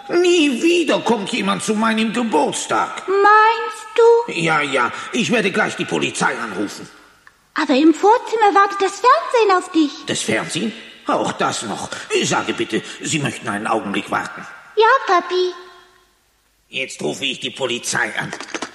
Nie wieder kommt jemand zu meinem Geburtstag. Meinst du? Ja, ich werde gleich die Polizei anrufen. Aber im Vorzimmer wartet das Fernsehen auf dich. Das Fernsehen? Auch das noch. Sage bitte, Sie möchten einen Augenblick warten. Ja, Papi. Jetzt rufe ich die Polizei an.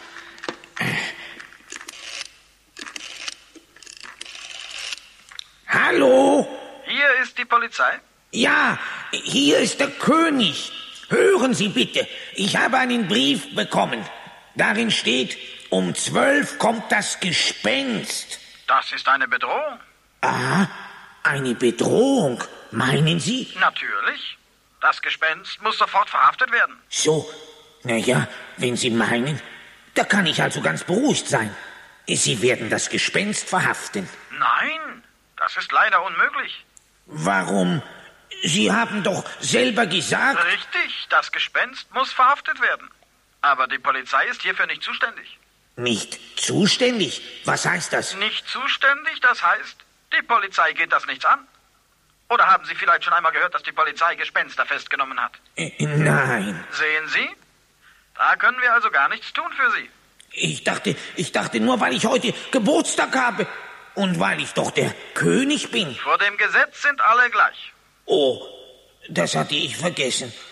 Hallo? Hier ist die Polizei. Ja, hier ist der König. Hören Sie bitte, ich habe einen Brief bekommen. Darin steht, um 12 kommt das Gespenst. Das ist eine Bedrohung. Ah, eine Bedrohung, meinen Sie? Natürlich. Das Gespenst muss sofort verhaftet werden. So, naja, wenn Sie meinen, da kann ich also ganz beruhigt sein. Sie werden das Gespenst verhaften. Nein, das ist leider unmöglich. Warum? Sie haben doch selber gesagt... Richtig, das Gespenst muss verhaftet werden. Aber die Polizei ist hierfür nicht zuständig. Nicht zuständig? Was heißt das? Nicht zuständig, das heißt, die Polizei geht das nichts an. Oder haben Sie vielleicht schon einmal gehört, dass die Polizei Gespenster festgenommen hat? Nein. Sehen Sie? Da können wir also gar nichts tun für Sie. Ich dachte nur, weil ich heute Geburtstag habe und weil ich doch der König bin. Vor dem Gesetz sind alle gleich. Oh, das hatte ich vergessen.